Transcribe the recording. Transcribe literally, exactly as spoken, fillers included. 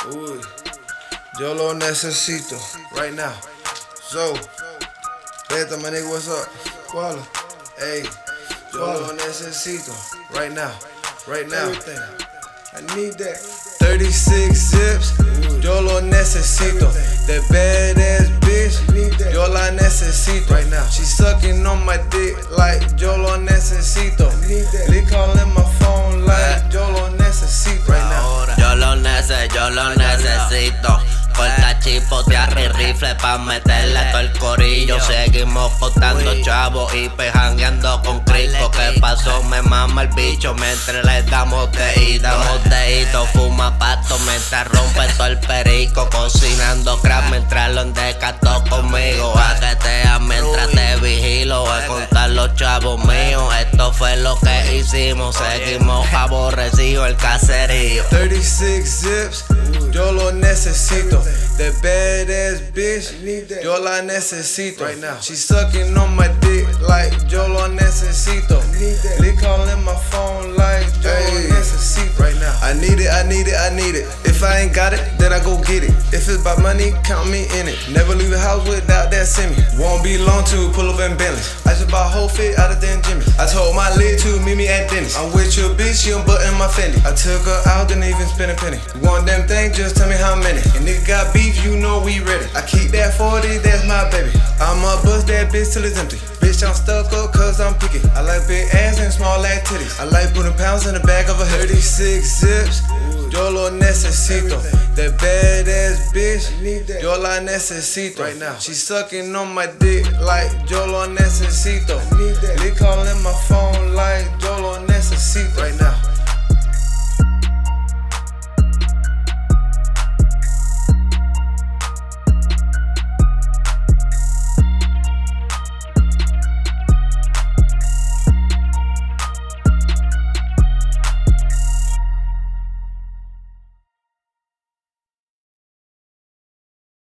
Uy, yo lo necesito right now. So, Beta, my nigga, what's up? Koala. Hey, yo lo necesito right now. Right now. Everything. I need that. thirty-six zips, yo lo necesito. That badass bitch, yo la necesito. Right now. She sucking on my dick like yo lo necesito. They calling my phone like yo lo necesito. Right now. Yo lo necesito, yo lo necesito. Corta chipotear y rifle pa' meterle todo el corillo. Seguimos botando chavos y pejangueando con Cristo. ¿Qué pasó? Me mama el bicho mientras le damos de damos dedito. Fuma pasto mientras rompe todo el perico. Cocinando crack mientras lo endecato conmigo. Ajetea mientras te vigilo. A contar los chavos míos. Esto fue lo que hicimos. Seguimos aborrecidos el caserío. thirty-six zips, yo lo necesito. That badass bitch, yo la necesito. Right now. She sucking on my dick like yo lo necesito. They calling my phone like yo lo necesito. Right now. I need it, I need it, I need it. If I ain't got it, then I go get it. If it's about money, count me in it. Never leave the house without that semi. Won't be long to pull up in Bentley. I just bought a whole fit out of them Jimmy. I told my lit to meet me at Dennis. I'm with your bitch, you button my Fendi. I took her out, didn't even spend a penny. You want them things, just tell me how many. And nigga got beef, you know we ready. I keep that forty, that's my baby. I'ma bust that bitch till it's empty. Bitch, I'm stuck up cause I'm picky. I like big ass and small ass titties. I like putting pounds in the back of a thirty-six zips, yo lo necesito. That badass bitch, yo la necesito. Right now. She sucking on my dick like yo lo necesito. They calling my phone like yo lo necesito. Right now.